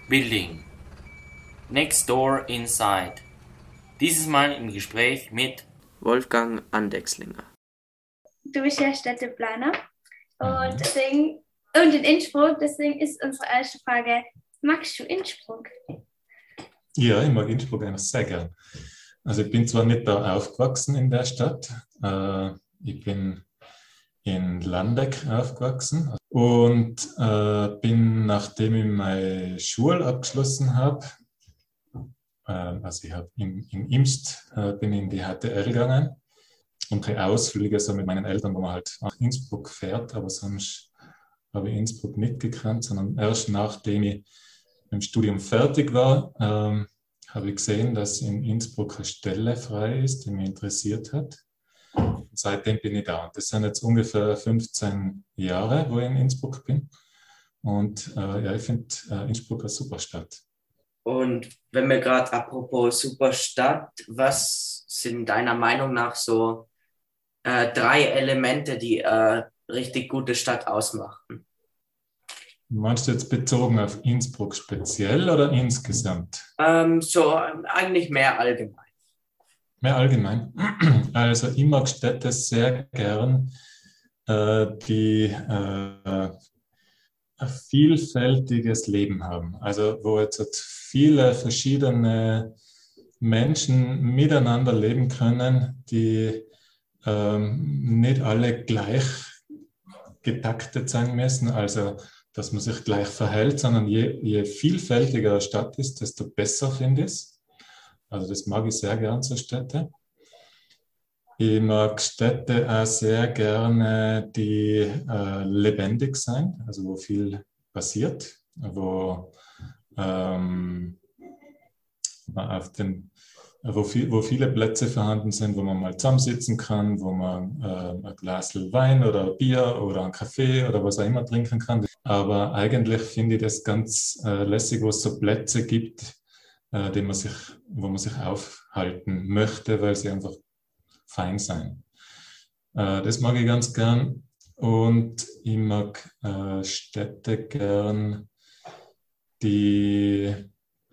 Building. Next Door Inside. Dieses Mal im Gespräch mit Wolfgang Andexlinger. Du bist ja Städteplaner und Mhm. deswegen, und in Innsbruck, deswegen ist unsere erste Frage, magst du Innsbruck? Ja, ich mag Innsbruck eigentlich sehr gern. Also ich bin zwar nicht da aufgewachsen in der Stadt, ich bin in Landeck aufgewachsen und bin, nachdem ich meine Schule abgeschlossen habe, also ich habe in Imst bin in die HTL gegangen und die Ausflüge so mit meinen Eltern, wo man halt nach Innsbruck fährt, aber sonst habe ich Innsbruck nicht gekannt, sondern erst nachdem ich mit dem Studium fertig war, habe ich gesehen, dass in Innsbruck eine Stelle frei ist, die mich interessiert hat. Und seitdem bin ich da. Das sind jetzt ungefähr 15 Jahre, wo ich in Innsbruck bin. Und ja, ich finde Innsbruck eine super Stadt. Und wenn wir gerade apropos Superstadt, was sind deiner Meinung nach so 3 Elemente, die richtig gute Stadt ausmachen? Meinst du jetzt bezogen auf Innsbruck speziell oder insgesamt? Eigentlich mehr allgemein. Mehr allgemein. Also ich mag Städte sehr gern, die ein vielfältiges Leben haben. Also wo jetzt viele verschiedene Menschen miteinander leben können, die nicht alle gleich getaktet sein müssen, also dass man sich gleich verhält, sondern je vielfältiger eine Stadt ist, desto besser finde ich es. Also das mag ich sehr gern, so Städte. Ich mag Städte auch sehr gerne, die lebendig sein, also wo viel passiert, wo, man auf den, wo viele Plätze vorhanden sind, wo man mal zusammensitzen kann, wo man ein Glas Wein oder Bier oder einen Kaffee oder was auch immer trinken kann. Aber eigentlich finde ich das ganz lässig, wo es so Plätze gibt, wo man sich aufhalten möchte, weil sie einfach fein sein. Das mag ich ganz gern. Und ich mag Städte gern, die,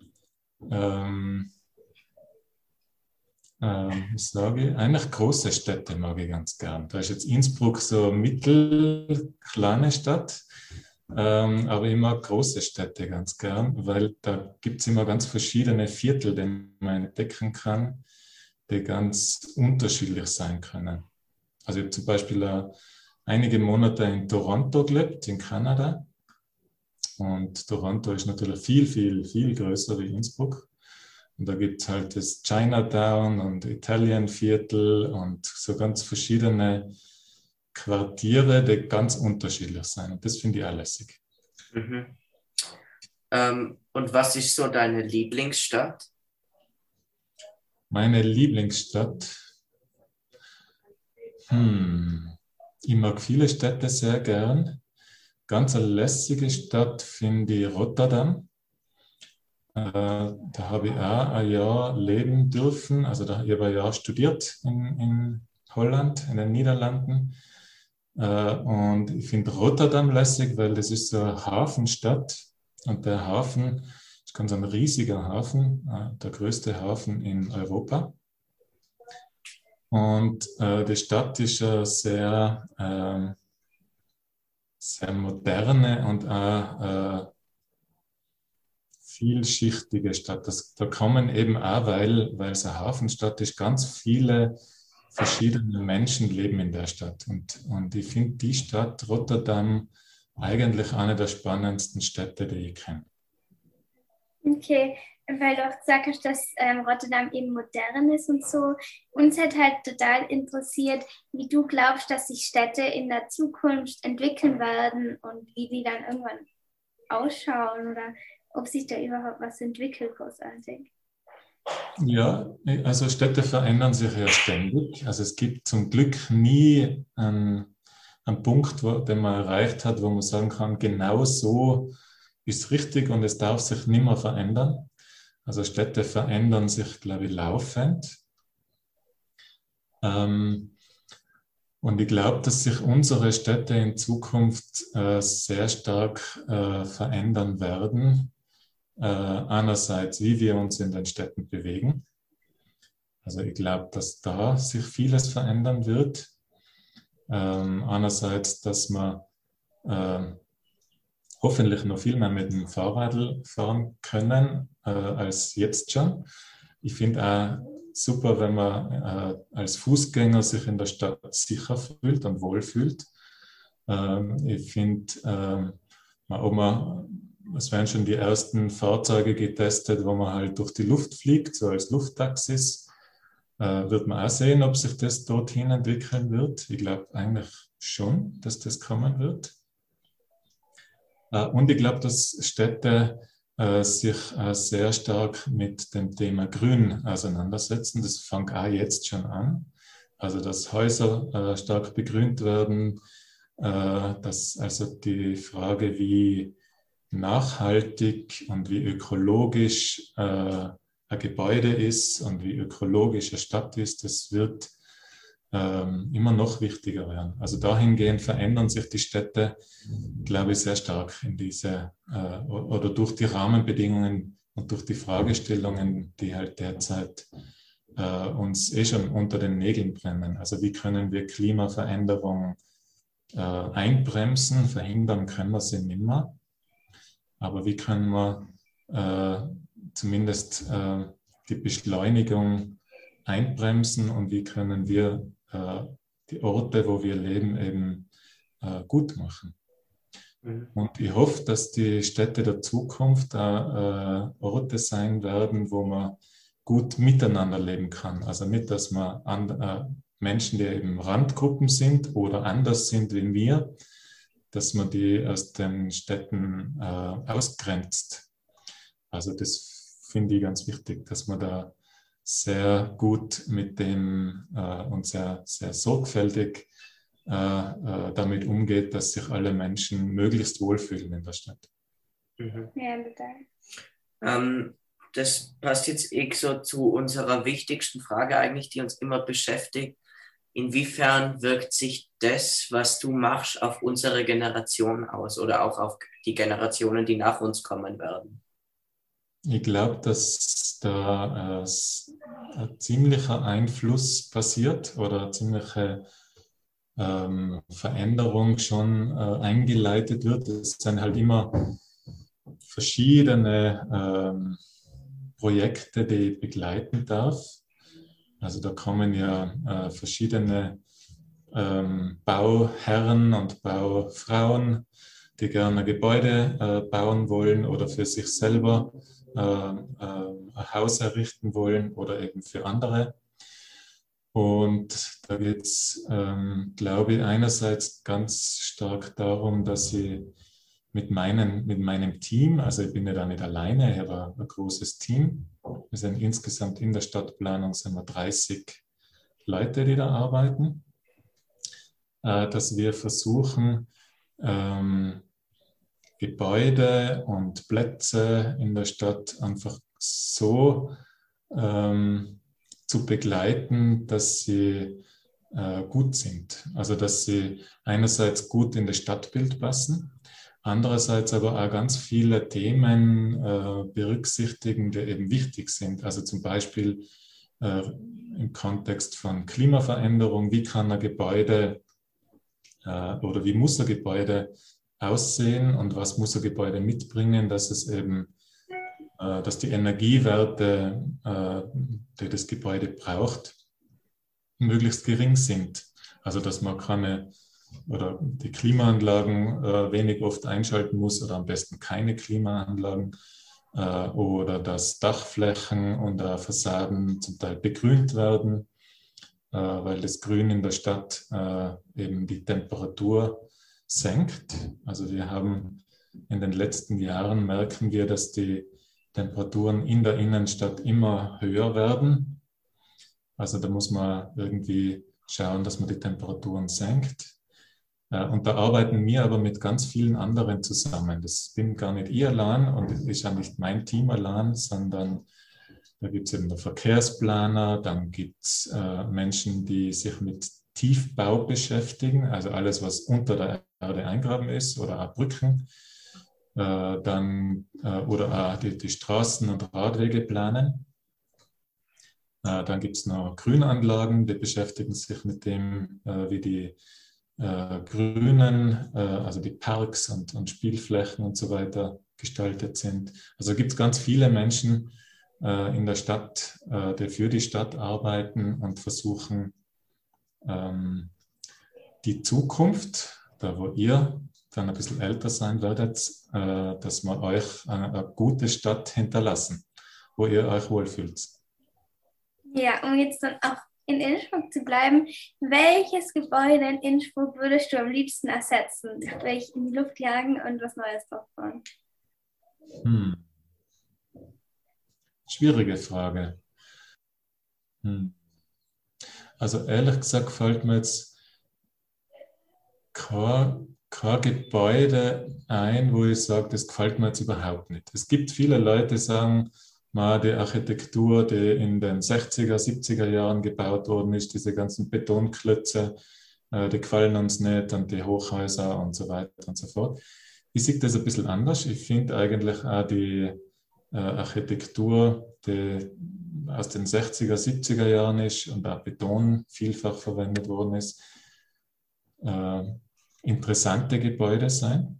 was sage ich? Eigentlich große Städte mag ich ganz gern. Da ist jetzt Innsbruck so eine mittelkleine Stadt. Aber ich mag große Städte ganz gern, weil da gibt es immer ganz verschiedene Viertel, die man entdecken kann, die ganz unterschiedlich sein können. Also ich habe zum Beispiel einige Monate in Toronto gelebt, in Kanada. Und Toronto ist natürlich viel, viel, viel größer wie Innsbruck. Und da gibt es halt das Chinatown und Italienviertel und so ganz verschiedene Quartiere, die ganz unterschiedlich sind. Und das finde ich auch lässig. Mhm. Und was ist so deine Lieblingsstadt? Meine Lieblingsstadt. Ich mag viele Städte sehr gern. Ganz eine lässige Stadt finde ich Rotterdam. Da habe ich auch ein Jahr leben dürfen. Also ich habe ein Jahr studiert in Holland, in den Niederlanden. Und ich finde Rotterdam lässig, weil das ist so eine Hafenstadt. Und der Hafen ist ganz ein riesiger Hafen, der größte Hafen in Europa. Und die Stadt ist eine sehr moderne und auch vielschichtige Stadt. Da kommen eben auch, weil es eine Hafenstadt ist, ganz viele verschiedene Menschen leben in der Stadt. Und ich finde die Stadt Rotterdam eigentlich eine der spannendsten Städte, die ich kenne. Okay, weil du auch gesagt hast, dass Rotterdam eben modern ist und so. Uns hat halt total interessiert, wie du glaubst, dass sich Städte in der Zukunft entwickeln werden und wie die dann irgendwann ausschauen oder ob sich da überhaupt was entwickelt, großartig. Ja, also Städte verändern sich ja ständig. Also es gibt zum Glück nie einen Punkt, den man erreicht hat, wo man sagen kann, genau so ist richtig und es darf sich nicht mehr verändern. Also Städte verändern sich, glaube ich, laufend. Und ich glaube, dass sich unsere Städte in Zukunft sehr stark verändern werden, einerseits, wie wir uns in den Städten bewegen. Also ich glaube, dass da sich vieles verändern wird. Einerseits, dass man hoffentlich noch viel mehr mit dem Fahrrad fahren können als jetzt schon. Ich finde auch super, wenn man als Fußgänger sich in der Stadt sicher fühlt und wohlfühlt. Ich finde, es werden schon die ersten Fahrzeuge getestet, wo man halt durch die Luft fliegt, so als Lufttaxis. Wird man auch sehen, ob sich das dorthin entwickeln wird. Ich glaube eigentlich schon, dass das kommen wird. Und ich glaube, dass Städte sich sehr stark mit dem Thema Grün auseinandersetzen. Das fängt auch jetzt schon an. Also, dass Häuser stark begrünt werden, dass also die Frage, wie nachhaltig und wie ökologisch ein Gebäude ist und wie ökologisch eine Stadt ist, das wird immer noch wichtiger werden. Also dahingehend verändern sich die Städte, glaube ich, sehr stark in diese oder durch die Rahmenbedingungen und durch die Fragestellungen, die halt derzeit uns schon unter den Nägeln brennen. Also wie können wir Klimaveränderung einbremsen, verhindern können wir sie nimmer, aber wie können wir zumindest die Beschleunigung einbremsen und wie können wir die Orte, wo wir leben, eben gut machen. Und ich hoffe, dass die Städte der Zukunft Orte sein werden, wo man gut miteinander leben kann. Also nicht, dass man Menschen, die eben Randgruppen sind oder anders sind wie wir, dass man die aus den Städten ausgrenzt. Also das finde ich ganz wichtig, dass man da sehr gut mit dem und sehr, sehr sorgfältig damit umgeht, dass sich alle Menschen möglichst wohlfühlen in der Stadt. Ja, bitte. Das passt jetzt so zu unserer wichtigsten Frage eigentlich, die uns immer beschäftigt. Inwiefern wirkt sich das, was du machst, auf unsere Generation aus oder auch auf die Generationen, die nach uns kommen werden? Ich glaube, dass da ein ziemlicher Einfluss passiert oder eine ziemliche Veränderung schon eingeleitet wird. Es sind halt immer verschiedene Projekte, die ich begleiten darf. Also da kommen ja verschiedene Bauherren und Baufrauen, die gerne Gebäude bauen wollen oder für sich selber ein Haus errichten wollen oder eben für andere. Und da geht es, glaube ich, einerseits ganz stark darum, dass ich mit meinem Team, also ich bin ja da nicht alleine, ich habe ein großes Team. Wir sind insgesamt in der Stadtplanung sind wir 30 Leute, die da arbeiten, dass wir versuchen, Gebäude und Plätze in der Stadt einfach so zu begleiten, dass sie gut sind. Also dass sie einerseits gut in das Stadtbild passen, andererseits aber auch ganz viele Themen berücksichtigen, die eben wichtig sind. Also zum Beispiel im Kontext von Klimaveränderung, wie kann ein Gebäude oder wie muss ein Gebäude aussehen und was muss ein Gebäude mitbringen, dass es eben, dass die Energiewerte, die das Gebäude braucht, möglichst gering sind. Also dass man oder die Klimaanlagen wenig oft einschalten muss oder am besten keine Klimaanlagen oder dass Dachflächen und Fassaden zum Teil begrünt werden, weil das Grün in der Stadt eben die Temperatur senkt. Also wir haben in den letzten Jahren merken wir, dass die Temperaturen in der Innenstadt immer höher werden. Also da muss man irgendwie schauen, dass man die Temperaturen senkt. Und da arbeiten wir aber mit ganz vielen anderen zusammen. Das bin gar nicht ich allein und das ist ja nicht mein Team allein, sondern da gibt es eben den Verkehrsplaner, dann gibt es Menschen, die sich mit Tiefbau beschäftigen, also alles, was unter der Erde eingraben ist oder auch Brücken. oder auch die Straßen und Radwege planen. Dann gibt es noch Grünanlagen, die beschäftigen sich mit dem, wie die Grünen, also die Parks und Spielflächen und so weiter gestaltet sind. Also gibt es ganz viele Menschen in der Stadt, die für die Stadt arbeiten und versuchen, die Zukunft, da wo ihr dann ein bisschen älter sein werdet, dass wir euch eine gute Stadt hinterlassen, wo ihr euch wohlfühlt. Ja, um jetzt dann auch in Innsbruck zu bleiben, welches Gebäude in Innsbruck würdest du am liebsten ersetzen? Sprich, in die Luft jagen und was Neues draufbauen? Schwierige Frage. Also ehrlich gesagt fällt mir jetzt kein Gebäude ein, wo ich sage, das gefällt mir jetzt überhaupt nicht. Es gibt viele Leute, die sagen, die Architektur, die in den 60er, 70er Jahren gebaut worden ist, diese ganzen Betonklötze, die gefallen uns nicht und die Hochhäuser und so weiter und so fort. Ich sehe das ein bisschen anders. Ich finde eigentlich auch die Architektur, die aus den 60er, 70er Jahren ist und auch Beton vielfach verwendet worden ist, interessante Gebäude sein.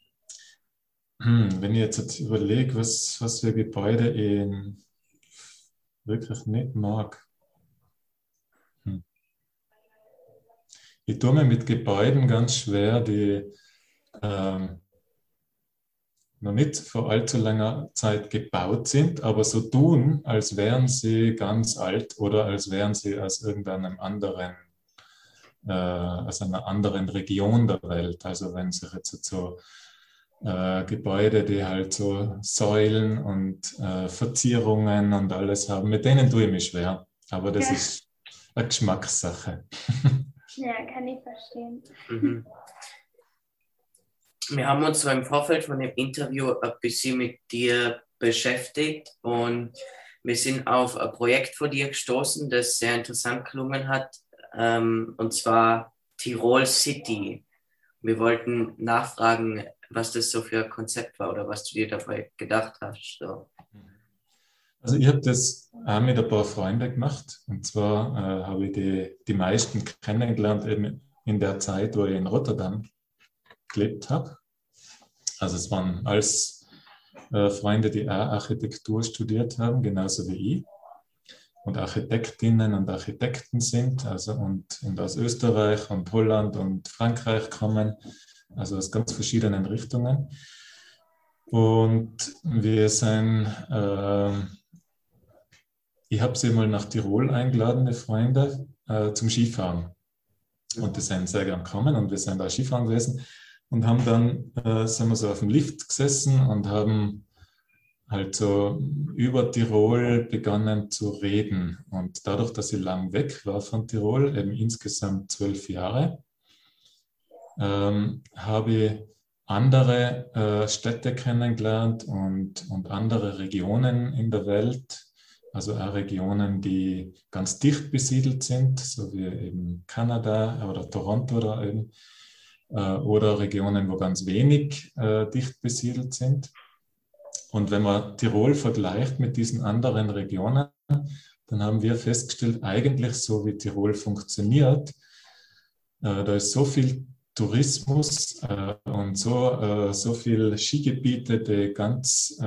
Wenn ich jetzt überlege, was für Gebäude ich wirklich nicht mag. Ich tue mir mit Gebäuden ganz schwer, die noch nicht vor allzu langer Zeit gebaut sind, aber so tun, als wären sie ganz alt oder als wären sie aus irgendeinem anderen, aus einer anderen Region der Welt. Also wenn sich jetzt so Gebäude, die halt so Säulen und Verzierungen und alles haben, mit denen tue ich mich schwer. Aber das ist eine Geschmackssache. Ja, kann ich verstehen. Mhm. Wir haben uns so im Vorfeld von dem Interview ein bisschen mit dir beschäftigt und wir sind auf ein Projekt von dir gestoßen, das sehr interessant gelungen hat, und zwar Tirol City. Wir wollten nachfragen, was das so für ein Konzept war oder was du dir dabei gedacht hast. So. Also ich habe das auch mit ein paar Freunden gemacht. Und zwar habe ich die meisten kennengelernt eben in der Zeit, wo ich in Rotterdam gelebt habe. Also es waren alles Freunde, die auch Architektur studiert haben, genauso wie ich. Und Architektinnen und Architekten sind, also und aus Österreich und Holland und Frankreich kommen, also aus ganz verschiedenen Richtungen. Und wir sind, ich habe sie mal nach Tirol eingeladen, die Freunde, zum Skifahren. Und die sind sehr gern gekommen und wir sind da Skifahren gewesen und haben dann, sind wir so auf dem Lift gesessen und haben halt so über Tirol begonnen zu reden. Und dadurch, dass ich lang weg war von Tirol, eben insgesamt 12 Jahre, habe ich andere Städte kennengelernt und andere Regionen in der Welt, also auch Regionen, die ganz dicht besiedelt sind, so wie eben Kanada oder Toronto da eben, oder Regionen, wo ganz wenig dicht besiedelt sind. Und wenn man Tirol vergleicht mit diesen anderen Regionen, dann haben wir festgestellt, eigentlich so wie Tirol funktioniert, da ist so viel Tourismus und so viele Skigebiete, die ganz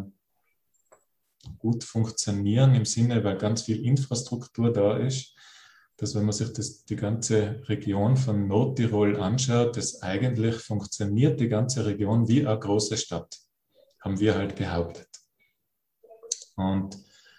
gut funktionieren im Sinne, weil ganz viel Infrastruktur da ist, dass wenn man sich die ganze Region von Nordtirol anschaut, das eigentlich funktioniert die ganze Region wie eine große Stadt, haben wir halt behauptet. Und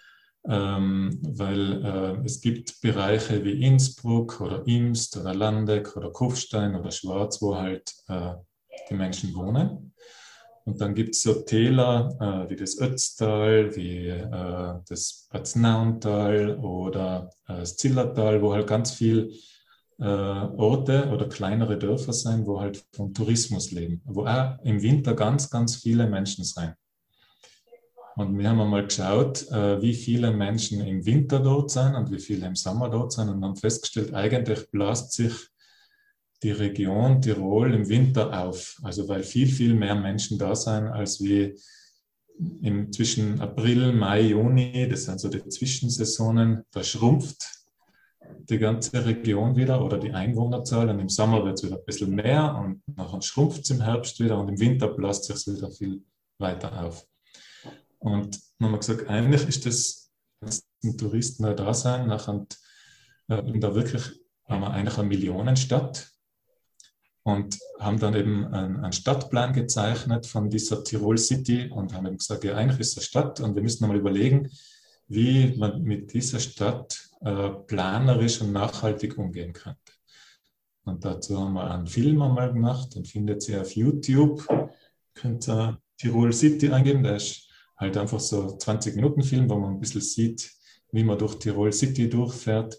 weil es gibt Bereiche wie Innsbruck oder Imst oder Landeck oder Kufstein oder Schwarz, wo halt die Menschen wohnen. Und dann gibt es so Täler wie das Ötztal, wie das Bad Nauntal oder das Zillertal, wo halt ganz viele Orte oder kleinere Dörfer sind, wo halt vom Tourismus leben, wo auch im Winter ganz, ganz viele Menschen sind. Und wir haben einmal geschaut, wie viele Menschen im Winter dort sind und wie viele im Sommer dort sind und haben festgestellt, eigentlich bläst sich die Region Tirol im Winter auf. Also weil viel, viel mehr Menschen da sind, als wie zwischen April, Mai, Juni. Das sind so die Zwischensaisonen. Da schrumpft die ganze Region wieder oder die Einwohnerzahl. Und im Sommer wird es wieder ein bisschen mehr und nachher schrumpft es im Herbst wieder und im Winter bläst es sich wieder viel weiter auf. Und dann haben wir gesagt, eigentlich ist das, wenn Touristen da sein, nachher da wirklich haben wir eigentlich eine Millionenstadt und haben dann eben einen Stadtplan gezeichnet von dieser Tirol City und haben eben gesagt, ja, eigentlich ist es eine Stadt und wir müssen einmal überlegen, wie man mit dieser Stadt planerisch und nachhaltig umgehen könnte. Und dazu haben wir einen Film einmal gemacht, den findet ihr auf YouTube. Könnt ihr Tirol City eingeben, der ist halt einfach so 20-Minuten-Film, wo man ein bisschen sieht, wie man durch Tirol City durchfährt.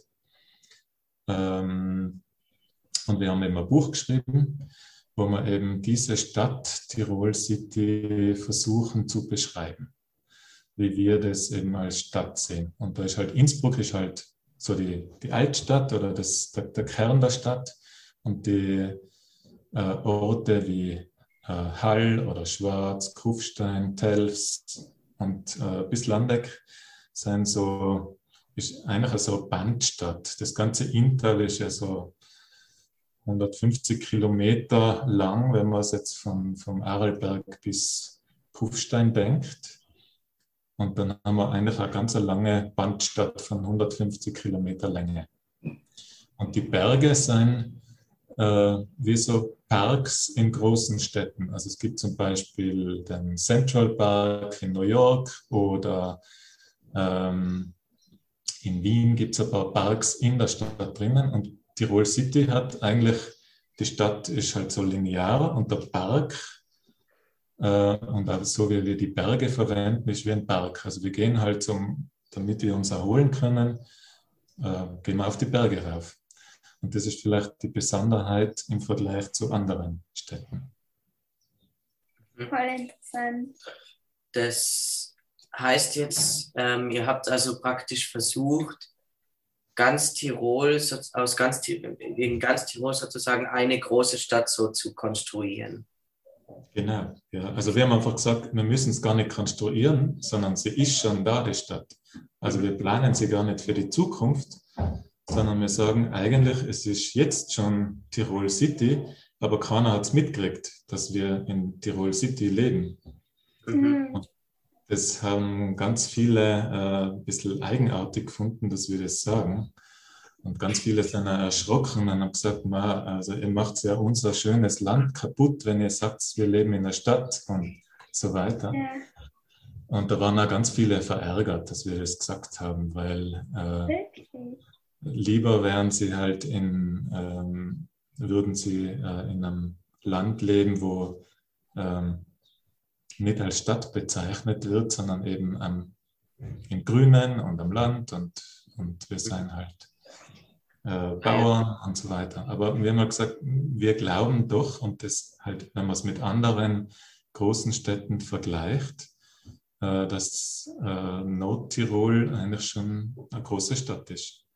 Und wir haben eben ein Buch geschrieben, wo wir eben diese Stadt Tirol City versuchen zu beschreiben, wie wir das eben als Stadt sehen. Und da ist halt Innsbruck ist halt so die Altstadt oder der Kern der Stadt und die Orte wie Hall oder Schwarz, Kufstein, Telfs und bis Landeck sind so, ist eigentlich so eine Bandstadt. Das ganze Inntal ist ja so 150 Kilometer lang, wenn man es jetzt vom Arlberg bis Kufstein denkt. Und dann haben wir eigentlich eine ganz lange Bandstadt von 150 Kilometer Länge. Und die Berge sind wie so Parks in großen Städten. Also es gibt zum Beispiel den Central Park in New York oder in Wien gibt es ein paar Parks in der Stadt drinnen. Und Tirol City hat eigentlich, die Stadt ist halt so linear und der Park und auch so wie wir die Berge verwenden, ist wie ein Park. Also wir gehen halt, damit wir uns erholen können, gehen wir auf die Berge rauf. Und das ist vielleicht die Besonderheit im Vergleich zu anderen Städten. Voll interessant. Das heißt jetzt, ihr habt also praktisch versucht, in ganz Tirol sozusagen eine große Stadt so zu konstruieren. Genau, ja. Also wir haben einfach gesagt, wir müssen es gar nicht konstruieren, sondern sie ist schon da, die Stadt. Also wir planen sie gar nicht für die Zukunft, sondern wir sagen eigentlich, es ist jetzt schon Tirol City, aber keiner hat es mitgekriegt, dass wir in Tirol City leben. Und das haben ganz viele ein bisschen eigenartig gefunden, dass wir das sagen. Und ganz viele sind erschrocken und haben gesagt, also ihr macht ja unser schönes Land kaputt, wenn ihr sagt, wir leben in der Stadt und so weiter. Ja. Und da waren auch ganz viele verärgert, dass wir das gesagt haben, weil lieber wären sie halt würden sie in einem Land leben, wo nicht als Stadt bezeichnet wird, sondern eben im Grünen und am Land und wir sind halt Bauern und so weiter. Aber wir haben halt gesagt, wir glauben doch, und das halt, wenn man es mit anderen großen Städten vergleicht, dass Nordtirol eigentlich schon eine große Stadt ist.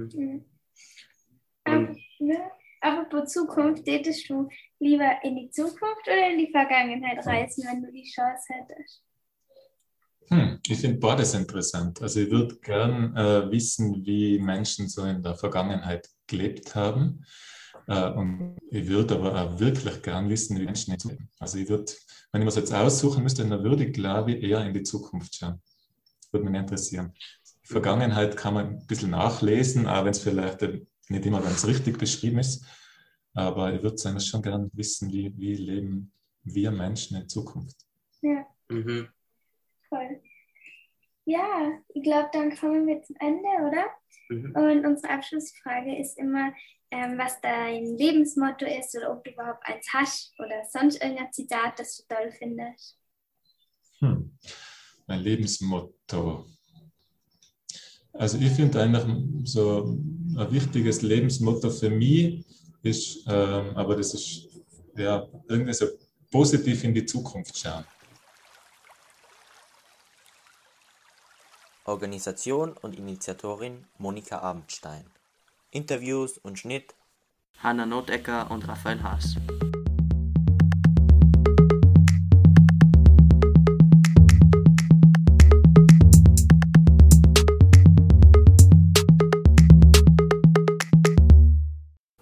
Apropos Zukunft, tätest du lieber in die Zukunft oder in die Vergangenheit reisen, wenn du die Chance hättest? Ich finde beides interessant. Also ich würde gern wissen, wie Menschen so in der Vergangenheit gelebt haben. Und ich würde aber auch wirklich gern wissen, wie Menschen jetzt leben. Also ich würde, wenn ich mir das jetzt aussuchen müsste, dann würde ich, glaube ich, eher in die Zukunft schauen. Würde mich interessieren. Die Vergangenheit kann man ein bisschen nachlesen, auch wenn es vielleicht nicht immer ganz richtig beschrieben ist. Aber ich würde eigentlich schon gern wissen, wie leben wir Menschen in Zukunft. Ja. Voll. Ja, ich glaube, dann kommen wir zum Ende, oder? Und unsere Abschlussfrage ist immer, was dein Lebensmotto ist oder ob du überhaupt eins hast oder sonst irgendein Zitat, das du toll findest. Mein Lebensmotto. Also ich finde eigentlich so ein wichtiges Lebensmotto für mich ist, aber das ist ja irgendwie so positiv in die Zukunft schauen. Organisation und Initiatorin Monika Abendstein. Interviews und Schnitt Hanna Notecker und Raphael Haas.